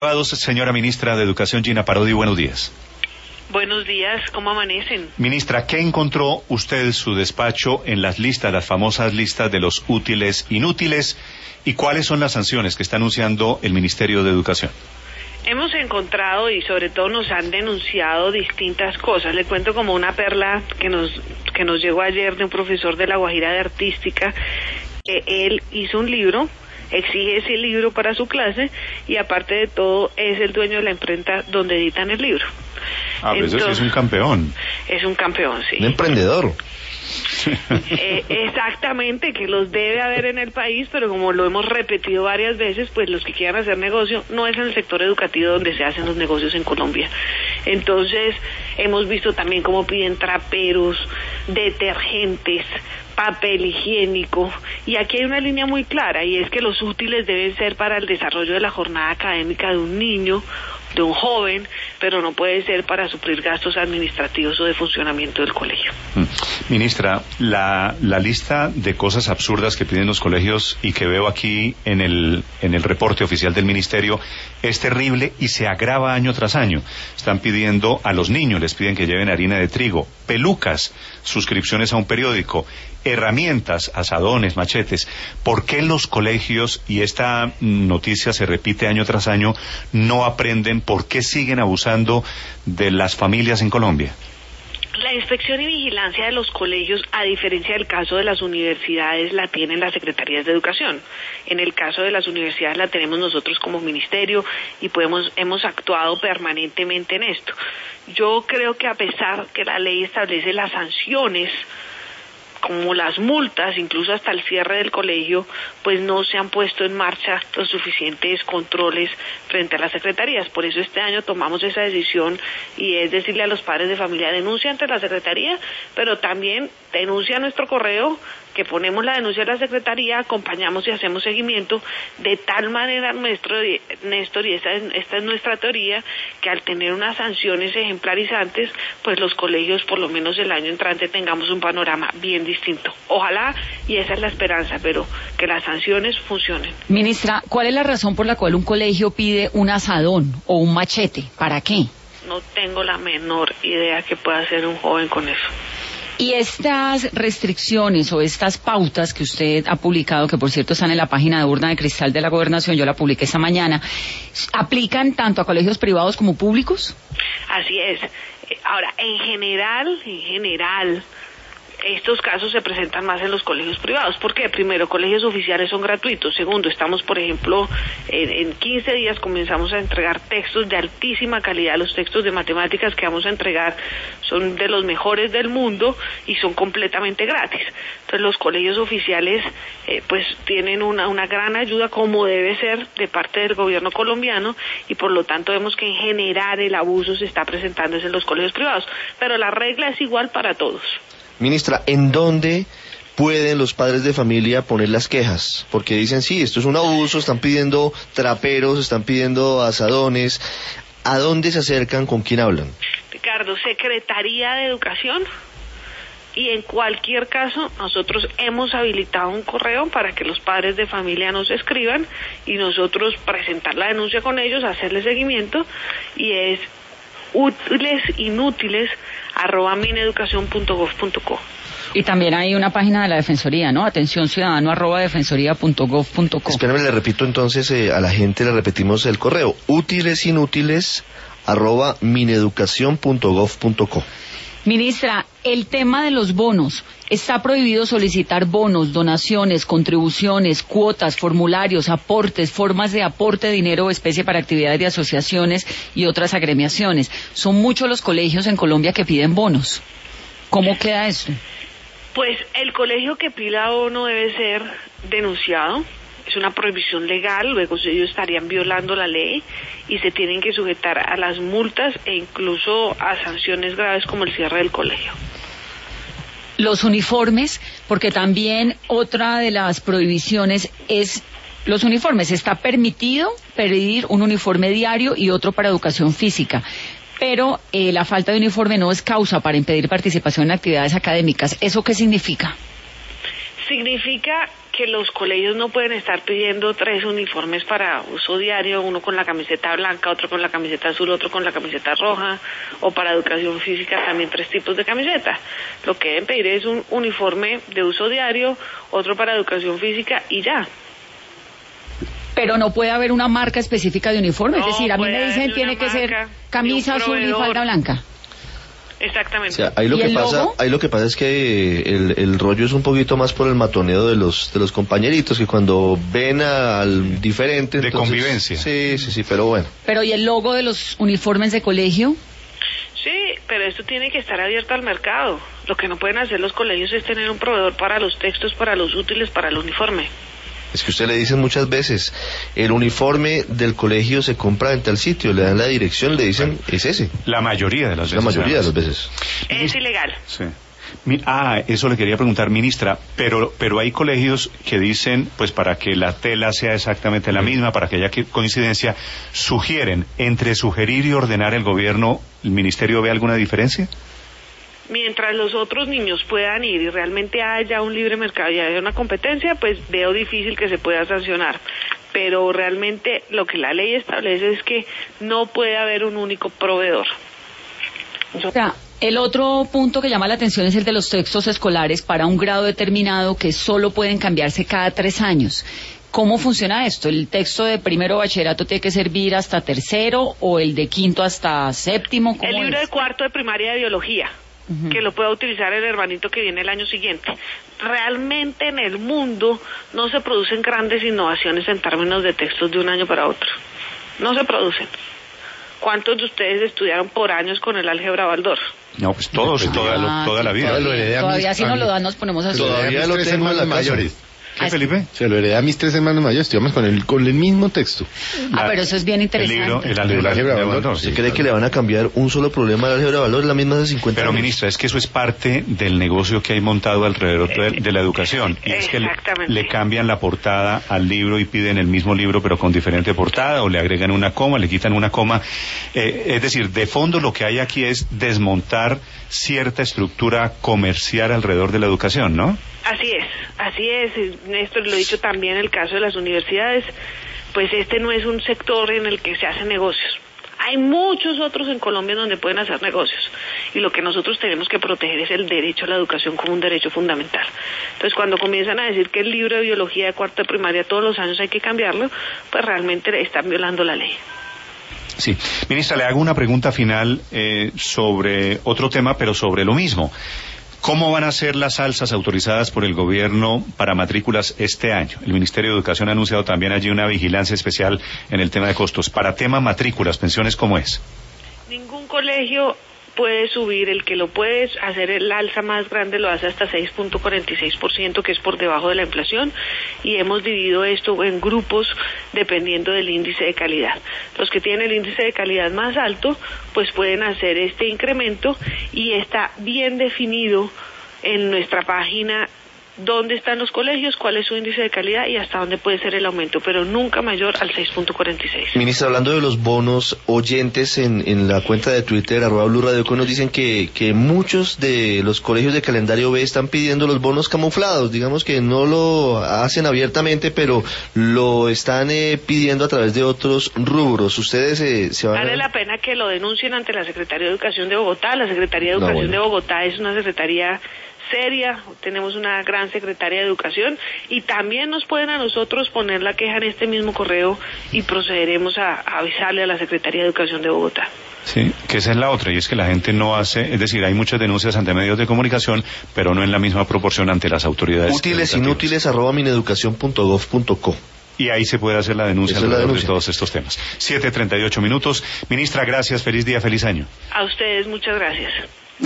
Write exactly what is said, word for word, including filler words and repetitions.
Señora Ministra de Educación, Gina Parodi, buenos días. Buenos días, ¿cómo amanecen? Ministra, ¿qué encontró usted en su despacho en las listas, las famosas listas de los útiles inútiles? ¿Y cuáles son las sanciones que está anunciando el Ministerio de Educación? Hemos encontrado y sobre todo nos han denunciado distintas cosas. Le cuento como una perla que nos, que nos llegó ayer de un profesor de La Guajira de Artística, que él hizo un libro, exige ese libro para su clase y aparte de todo es el dueño de la imprenta donde editan el libro. Ah, pues eso sí es un campeón. Es un campeón, sí. Un emprendedor. Eh, exactamente, que los debe haber en el país, pero como lo hemos repetido varias veces, pues los que quieran hacer negocio, no es en el sector educativo donde se hacen los negocios en Colombia. Entonces, hemos visto también cómo piden traperos, detergentes, papel higiénico, y aquí hay una línea muy clara, y es que los útiles deben ser para el desarrollo de la jornada académica de un niño, de un joven, pero no puede ser para suplir gastos administrativos o de funcionamiento del colegio. Ministra, la, la lista de cosas absurdas que piden los colegios y que veo aquí en el, en el reporte oficial del Ministerio es terrible y se agrava año tras año. Están pidiendo a los niños, les piden que lleven harina de trigo, pelucas, suscripciones a un periódico, herramientas, asadones, machetes. ¿Por qué los colegios, y esta noticia se repite año tras año, no aprenden? ¿Por qué siguen abusando de las familias en Colombia? La inspección y vigilancia de los colegios, a diferencia del caso de las universidades, la tienen las secretarías de educación. En el caso de las universidades la tenemos nosotros como ministerio y podemos, hemos actuado permanentemente en esto. Yo creo que a pesar que la ley establece las sanciones, como las multas, incluso hasta el cierre del colegio, pues no se han puesto en marcha los suficientes controles frente a las secretarías. Por eso este año tomamos esa decisión y es decirle a los padres de familia, denuncia ante la secretaría, pero también denuncia a nuestro correo, que ponemos la denuncia a la secretaría, acompañamos y hacemos seguimiento, de tal manera, nuestro, Néstor, y esta es, esta es nuestra teoría, que al tener unas sanciones ejemplarizantes, pues los colegios, por lo menos el año entrante, tengamos un panorama bien distinto. Ojalá, y esa es la esperanza, pero que las sanciones funcionen. Ministra, ¿cuál es la razón por la cual un colegio pide un asadón o un machete? ¿Para qué? No tengo la menor idea que pueda hacer un joven con eso. Y estas restricciones o estas pautas que usted ha publicado, que por cierto están en la página de Urna de Cristal de la Gobernación, yo la publiqué esta mañana, ¿aplican tanto a colegios privados como públicos? Así es. Ahora, en general, en general, estos casos se presentan más en los colegios privados. ¿Por qué? Primero, colegios oficiales son gratuitos. Segundo, estamos, por ejemplo, en, en quince días comenzamos a entregar textos de altísima calidad. Los textos de matemáticas que vamos a entregar son de los mejores del mundo y son completamente gratis. Entonces, los colegios oficiales eh, pues tienen una, una gran ayuda, como debe ser, de parte del gobierno colombiano, y por lo tanto vemos que en general el abuso se está presentando en los colegios privados. Pero la regla es igual para todos. Ministra, ¿en dónde pueden los padres de familia poner las quejas? Porque dicen, sí, esto es un abuso, están pidiendo traperos, están pidiendo asadones. ¿A dónde se acercan? ¿Con quién hablan? Ricardo, Secretaría de Educación, y en cualquier caso nosotros hemos habilitado un correo para que los padres de familia nos escriban y nosotros presentar la denuncia con ellos, hacerle seguimiento, y es útiles inútiles arroba mineducación punto gov punto co. Y también hay una página de la Defensoría, ¿no? Atención ciudadano arroba defensoría punto gov punto co. Espérame, le repito entonces eh, a la gente, le repetimos el correo, útiles inútiles arroba mineducación punto gov punto co. Ministra, el tema de los bonos. Está prohibido solicitar bonos, donaciones, contribuciones, cuotas, formularios, aportes, formas de aporte de dinero o especie para actividades de asociaciones y otras agremiaciones. Son muchos los colegios en Colombia que piden bonos. ¿Cómo queda eso? Pues el colegio que pida bono debe ser denunciado. Es una prohibición legal, luego ellos estarían violando la ley y se tienen que sujetar a las multas e incluso a sanciones graves como el cierre del colegio. Los uniformes, porque también otra de las prohibiciones es los uniformes. Está permitido pedir un uniforme diario y otro para educación física, pero eh, la falta de uniforme no es causa para impedir participación en actividades académicas. ¿Eso qué significa? Significa que los colegios no pueden estar pidiendo tres uniformes para uso diario, uno con la camiseta blanca, otro con la camiseta azul, otro con la camiseta roja, o para educación física también tres tipos de camiseta. Lo que deben pedir es un uniforme de uso diario, otro para educación física y ya. Pero no puede haber una marca específica de uniforme, No es decir, a mí puede me dicen haber tiene una que ser marca, camisa ni un azul y proveedor. falda blanca. Exactamente. O sea, ahí lo ¿Y que el pasa, logo? ahí lo que pasa es que el, el rollo es un poquito más por el matoneo de los de los compañeritos que cuando ven al diferente De entonces- convivencia. Sí, sí, sí, pero bueno. Pero ¿y el logo de los uniformes de colegio? Sí, pero esto tiene que estar abierto al mercado. Lo que no pueden hacer los colegios es tener un proveedor para los textos, para los útiles, para el uniforme. Es que usted le dicen muchas veces, el uniforme del colegio se compra en tal sitio, le dan la dirección, le dicen, es ese. La mayoría de las La veces. mayoría de las además. veces. Es ilegal. Sí. Mi- Ah, eso le quería preguntar, ministra, pero pero hay colegios que dicen, pues para que la tela sea exactamente la misma, para que haya que- coincidencia, sugieren, entre sugerir y ordenar el gobierno, ¿el ministerio ve alguna diferencia? Mientras los otros niños puedan ir y realmente haya un libre mercado y haya una competencia, pues veo difícil que se pueda sancionar. Pero realmente lo que la ley establece es que no puede haber un único proveedor. O sea, el otro punto que llama la atención es el de los textos escolares para un grado determinado que solo pueden cambiarse cada tres años. ¿Cómo funciona esto? ¿El texto de primero bachillerato tiene que servir hasta tercero o el de quinto hasta séptimo? ¿Cómo El libro es? de cuarto de primaria de biología, Ujú. que lo pueda utilizar el hermanito que viene el año siguiente. Realmente en el mundo no se producen grandes innovaciones en términos de textos de un año para otro. No se producen. ¿Cuántos de ustedes estudiaron por años con el álgebra Baldor? No, pues todos, toda, lo- Ah, toda la sí, vida. Todavía, Lo heredé a todavía mis- si a nos mi- lo dan nos ponemos a Se lo estudiar. heredé a Todavía mis lo tres tengo en la hermanos casa. mayores. ¿Qué, Felipe? Se lo heredé a mis tres hermanos mayores, estudiamos con el, con el mismo texto. Ah, pero eso es bien El interesante. libro, el El álgebra álgebra de Baldor, Baldor, sí. ¿Usted cree que le van a cambiar un solo problema al álgebra de valor? Es la misma de cincuenta Pero años. ministra, es que eso es parte del negocio que hay montado alrededor de, de la educación. Y es que le, Exactamente. le cambian la portada al libro y piden el mismo libro pero con diferente portada, o le agregan una coma, le quitan una coma. Eh, es decir, de fondo lo que hay aquí es desmontar cierta estructura comercial alrededor de la educación, ¿no? Así es, así es, Néstor, lo he dicho también en el caso de las universidades, pues este no es un sector en el que se hacen negocios. Hay muchos otros en Colombia donde pueden hacer negocios y lo que nosotros tenemos que proteger es el derecho a la educación como un derecho fundamental. Entonces, cuando comienzan a decir que el libro de biología de cuarto de primaria todos los años hay que cambiarlo, pues realmente están violando la ley. Sí. Ministra, le hago una pregunta final eh, sobre otro tema, pero sobre lo mismo. ¿Cómo van a ser las alzas autorizadas por el gobierno para matrículas este año? El Ministerio de Educación ha anunciado también allí una vigilancia especial en el tema de costos. Para tema matrículas, pensiones, ¿cómo es? Ningún colegio puede subir, el que lo puede hacer el alza más grande lo hace hasta seis punto cuarenta y seis por ciento, que es por debajo de la inflación, y hemos dividido esto en grupos dependiendo del índice de calidad. Los que tienen el índice de calidad más alto, pues pueden hacer este incremento y está bien definido en nuestra página dónde están los colegios, cuál es su índice de calidad y hasta dónde puede ser el aumento, pero nunca mayor al seis punto cuarenta y seis. Ministra, hablando de los bonos, oyentes en, en la cuenta de Twitter, arroba Blue Radio Co, nos dicen que, que muchos de los colegios de calendario B están pidiendo los bonos camuflados, digamos que no lo hacen abiertamente, pero lo están eh, pidiendo a través de otros rubros. ¿Ustedes eh, se van Vale a...? la pena que lo denuncien ante la Secretaría de Educación de Bogotá. La Secretaría de No, Educación bueno. de Bogotá es una secretaría seria, tenemos una gran secretaria de Educación y también nos pueden a nosotros poner la queja en este mismo correo y procederemos a, a avisarle a la Secretaría de Educación de Bogotá. Sí, que esa es la otra, y es que la gente no hace, es decir, hay muchas denuncias ante medios de comunicación, pero no en la misma proporción ante las autoridades. Útiles, educativas. inútiles, arroba mineducación punto gov punto co. Y ahí se puede hacer la denuncia Esa es la alrededor de denuncia. todos estos temas. siete treinta y ocho minutos. Ministra, gracias, feliz día, feliz año. A ustedes muchas gracias.